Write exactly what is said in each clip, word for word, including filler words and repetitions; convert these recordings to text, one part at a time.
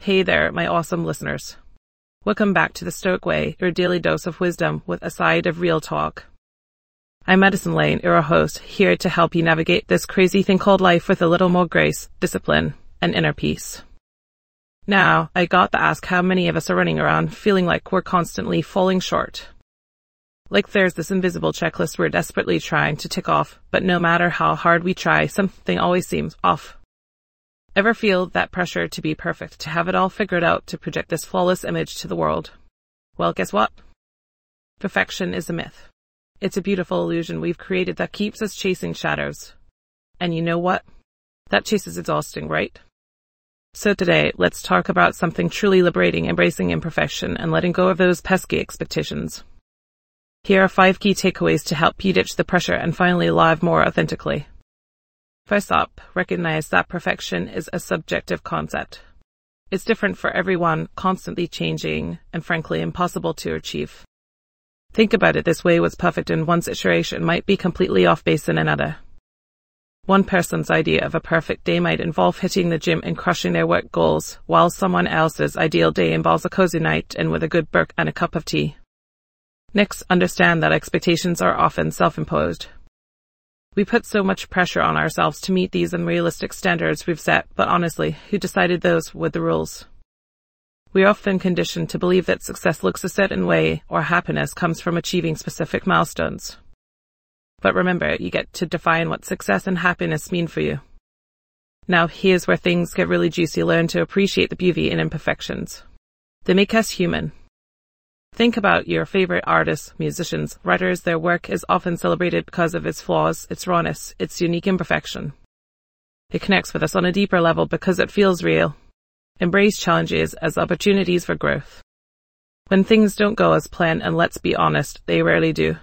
Hey there, my awesome listeners. Welcome back to The Stoic Way, your daily dose of wisdom with a side of real talk. I'm Madison Lane, your host, here to help you navigate this crazy thing called life with a little more grace, discipline, and inner peace. Now, I got to ask how many of us are running around feeling like we're constantly falling short. Like there's this invisible checklist we're desperately trying to tick off, but no matter how hard we try, something always seems off. Ever feel that pressure to be perfect, to have it all figured out, to project this flawless image to the world? Well, guess what? Perfection is a myth. It's a beautiful illusion we've created that keeps us chasing shadows. And you know what? That chase is exhausting, right? So today, let's talk about something truly liberating, embracing imperfection and letting go of those pesky expectations. Here are five key takeaways to help you ditch the pressure and finally live more authentically. First up, recognize that perfection is a subjective concept. It's different for everyone, constantly changing, and frankly impossible to achieve. Think about it this way: what's perfect in one situation might be completely off base in another. One person's idea of a perfect day might involve hitting the gym and crushing their work goals, while someone else's ideal day involves a cozy night in with a good book and a cup of tea. Next, understand that expectations are often self-imposed. We put so much pressure on ourselves to meet these unrealistic standards we've set, but honestly, who decided those were the rules? We're often conditioned to believe that success looks a certain way or happiness comes from achieving specific milestones. But remember, you get to define what success and happiness mean for you. Now, here's where things get really juicy. Learn to appreciate the beauty in imperfections. They make us human. Think about your favorite artists, musicians, writers. Their work is often celebrated because of its flaws, its rawness, its unique imperfection. It connects with us on a deeper level because it feels real. Embrace challenges as opportunities for growth. When things don't go as planned, and let's be honest, they rarely do.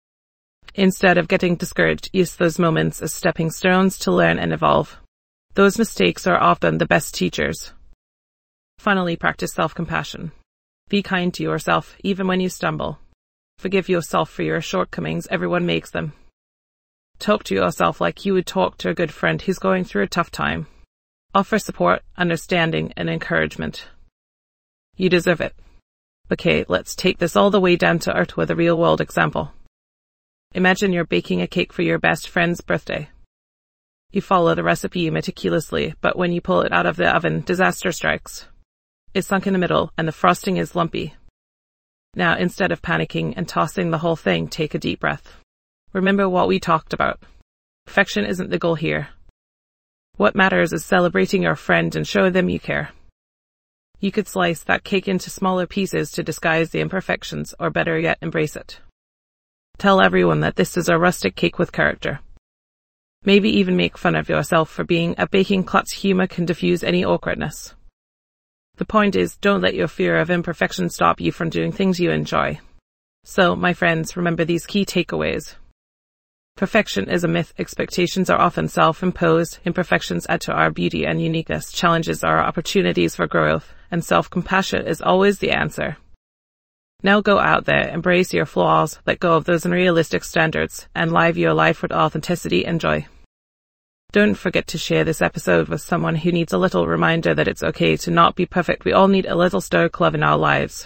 Instead of getting discouraged, use those moments as stepping stones to learn and evolve. Those mistakes are often the best teachers. Finally, practice self-compassion. Be kind to yourself, even when you stumble. Forgive yourself for your shortcomings. Everyone makes them. Talk to yourself like you would talk to a good friend who's going through a tough time. Offer support, understanding, and encouragement. You deserve it. Okay, let's take this all the way down to earth with a real-world example. Imagine you're baking a cake for your best friend's birthday. You follow the recipe meticulously, but when you pull it out of the oven, disaster strikes. It's sunk in the middle, and the frosting is lumpy. Now, instead of panicking and tossing the whole thing, take a deep breath. Remember what we talked about. Perfection isn't the goal here. What matters is celebrating your friend and show them you care. You could slice that cake into smaller pieces to disguise the imperfections, or better yet, embrace it. Tell everyone that this is a rustic cake with character. Maybe even make fun of yourself for being a baking klutz. Humor can diffuse any awkwardness. The point is, don't let your fear of imperfection stop you from doing things you enjoy. So, my friends, remember these key takeaways. Perfection is a myth. Expectations are often self-imposed. Imperfections add to our beauty and uniqueness. Challenges are opportunities for growth, and self-compassion is always the answer. Now go out there, embrace your flaws, let go of those unrealistic standards, and live your life with authenticity and joy. Don't forget to share this episode with someone who needs a little reminder that it's okay to not be perfect. We all need a little stoic love in our lives.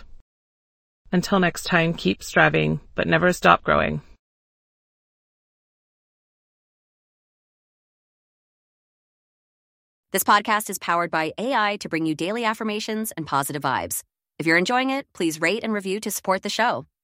Until next time, keep striving, but never stop growing. This podcast is powered by A I to bring you daily affirmations and positive vibes. If you're enjoying it, please rate and review to support the show.